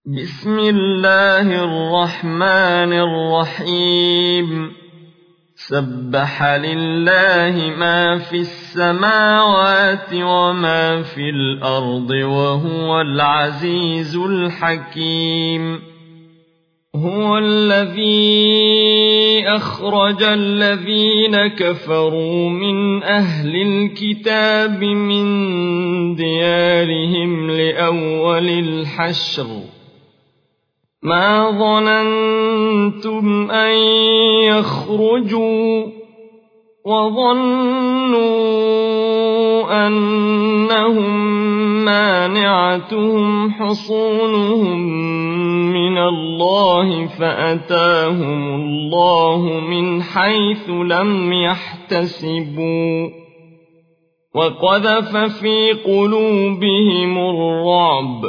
بسم الله الرحمن الرحيم سبح لله ما في السماوات وما في الأرض وهو العزيز الحكيم هو الذي أخرج الذين كفروا من أهل الكتاب من ديارهم لأول الحشر ما ظننتم أن يخرجوا وظنوا أنهم مانعتهم حصونهم من الله فأتاهم الله من حيث لم يحتسبوا وقذف في قلوبهم الرعب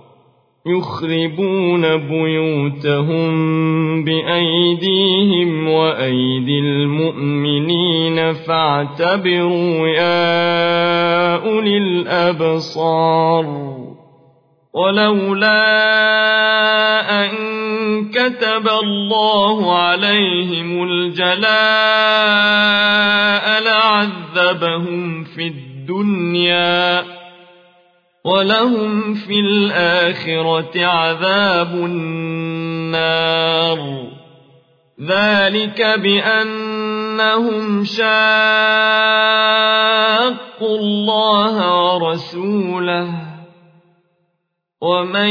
يخربون بيوتهم بأيديهم وأيدي المؤمنين فاعتبروا يا أولي الأبصار ولولا أن كتب الله عليهم الجلاء لعذبهم في الدنيا ولهم في الآخرة عذاب النار ذلك بأنهم شاقوا الله ورسوله ومن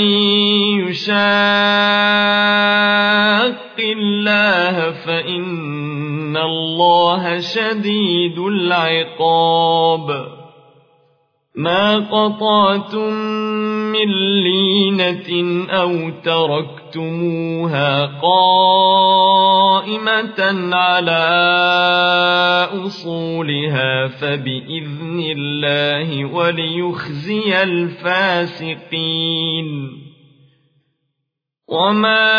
يشاق الله فإن الله شديد العقاب ما قطعتم من لينة أو تركتموها قائمة على أصولها فبإذن الله وليخزي الفاسقين وما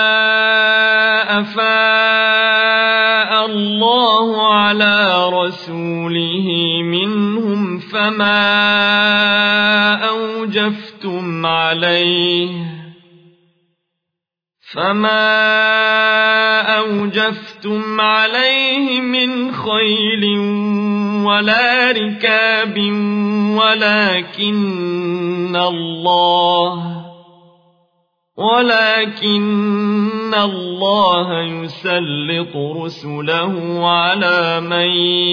أفاء الله على رسوله منهم فما أوجفتم عليه من خيل ولا ركاب ولكن الله يسلط رسله على من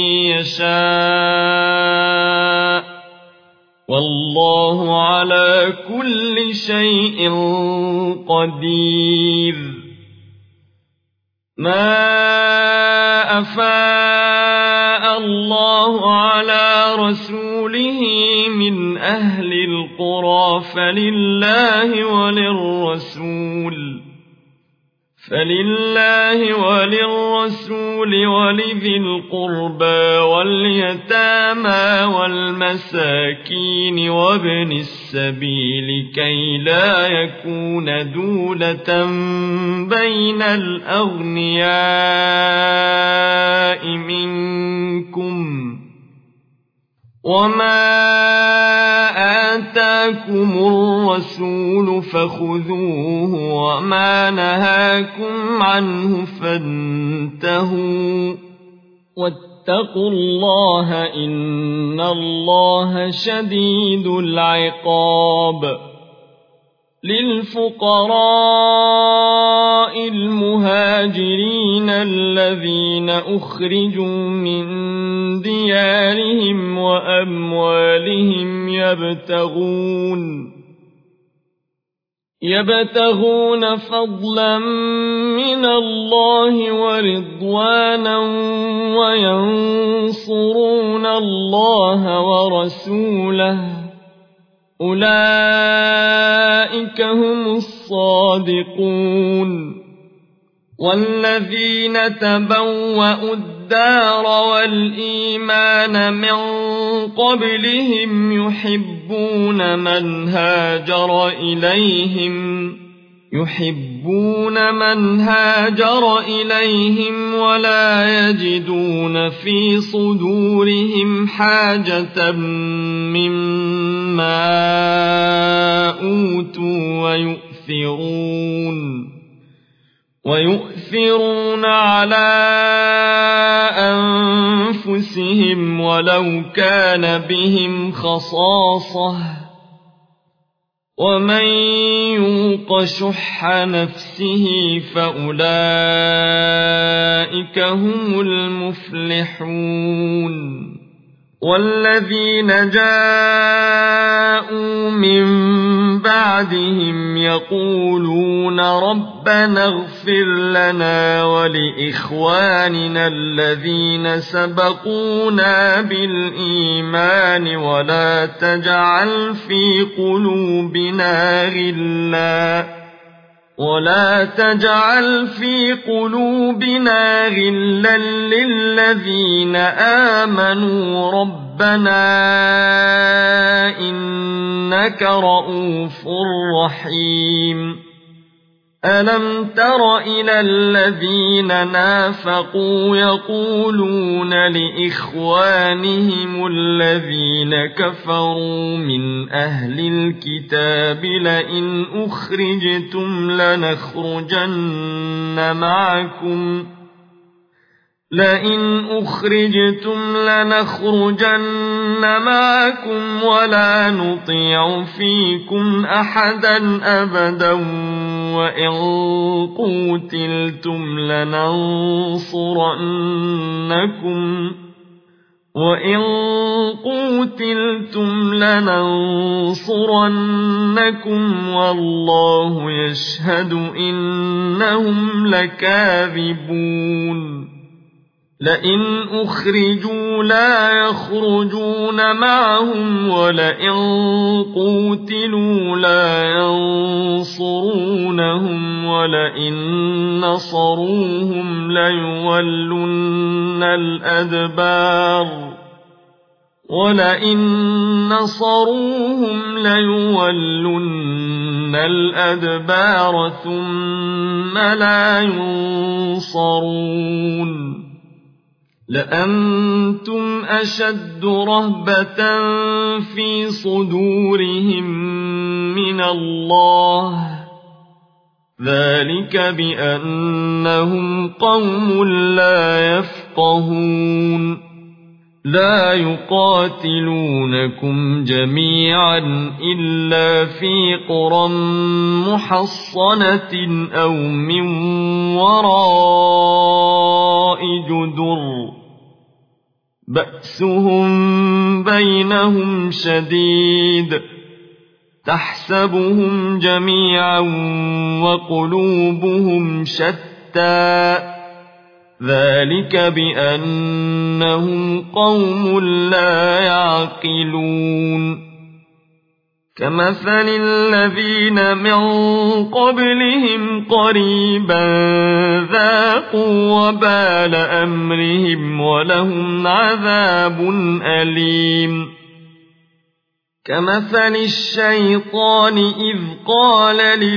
يشاء والله على كل شيء قدير ما أفاء الله على رسوله من أهل القرى فلله وللرسول ولذي القربى واليتامى والمساكين وابن السبيل كي لا يكون دولة بين الأغنياء منكم وما آتاكم الرسول فخذوه وما نهاكم عنه فانتهوا واتقوا الله إن الله شديد العقاب للفقراء المهاجرين الذين أخرجوا من ديارهم وأموالهم يبتغون فضلا من الله ورضوانا وينصرون الله ورسوله أولئك هم الصادقون والذين تبوأوا الدار والإيمان من قبلهم يحبون من هاجر إليهم ولا يجدون في صدورهم حاجة مما أوتوا ويؤثرون على أنفسهم ولو كان بهم خصاصة ومن يوق شح نفسه فأولئك هم المفلحون والذين جاءوا من بعدهم يقولون ربنا اغفر لنا ولإخواننا الذين سبقونا بالإيمان ولا تجعل في قلوبنا غلا للذين آمنوا ربنا إنك رؤوف رحيم ألم تر إلى الذين نافقوا يقولون لإخوانهم الذين كفروا من أهل الكتاب لئن أخرجتم لنخرجن معكم ولا نطيع فيكم أحدا أبدا وإن قوتلتم لننصرنكم والله يشهد إنهم لكاذبون لئن أخرجوا لا يخرجون معهم ولئن قوتلوا لا ينصرونهم ولئن نصروهم ليولن الأدبار ثم لا ينصرون لأنتم أشد رهبة في صدورهم من الله ذلك بأنهم قوم لا يفقهون لا يقاتلونكم جميعا إلا في قرى محصنة أو من وراء جدر بأسهم بينهم شديد تحسبهم جميعا وقلوبهم شتى ذلك بأنهم قوم لا يعقلون كمثل الذين من قبلهم قريبا ذاقوا وبال أمرهم ولهم عذاب أليم كمثل الشيطان إذ قال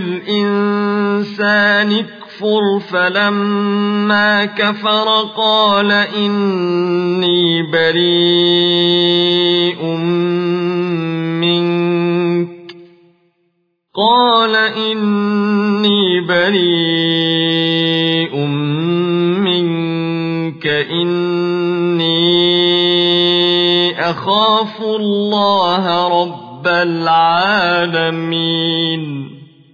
للإنسان اكفر فلما كفر قال إني بريء منك إني أخاف الله رب العالمين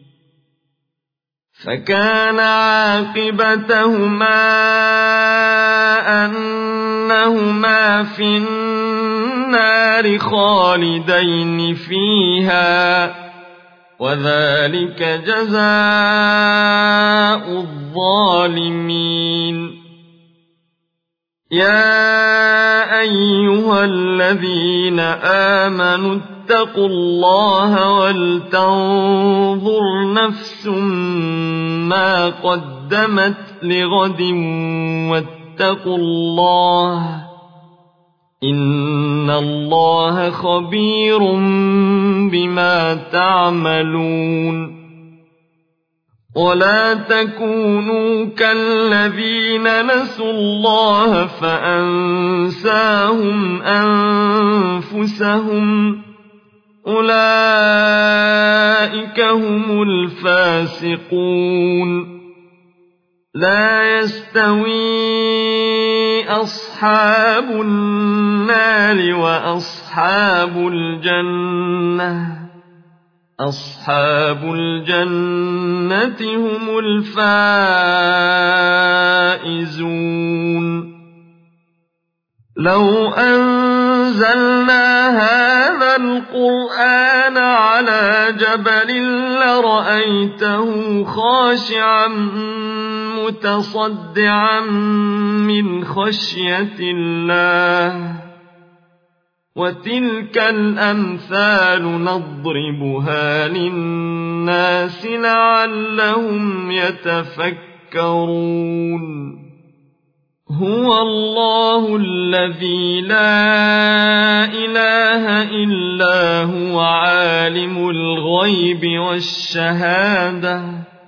فكان عاقبتهما أنهما في النار خالدين فيها وذلك جزاء الظالمين يا أيها الذين آمنوا اتقوا الله ولتنظر نفس ما قدمت لغد واتقوا الله إن الله خبير بما تعملون ولا تكونوا كالذين نسوا الله فأنساهم أنفسهم أولئك هم الفاسقون لا يستوي أصحاب النار وأصحاب الجنة أصحاب الجنة هم الفائزون لو أنزلنا هذا القرآن على جبل لرأيته خاشعا متصدعا من خشية الله وتلك الأمثال نضربها للناس لعلهم يتفكرون هو الله الذي لا إله إلا هو عالم الغيب والشهادة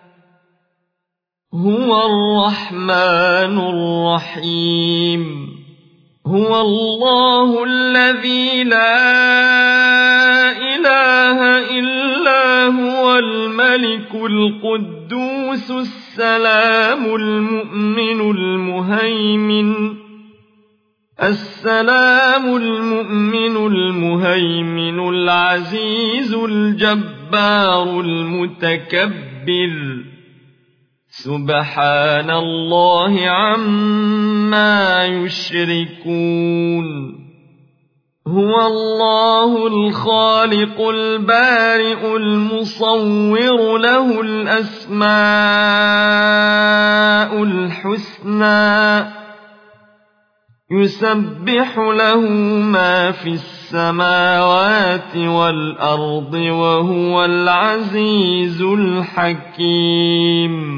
هو الرحمن الرحيم هو الله الذي لا إله إلا هو الملك القدوس السلام المؤمن المهيمن العزيز الجبار المتكبر سبحان الله عما يشركون هو الله الخالق البارئ المصور له الأسماء الحسنى يسبح له ما في السماوات والأرض وهو العزيز الحكيم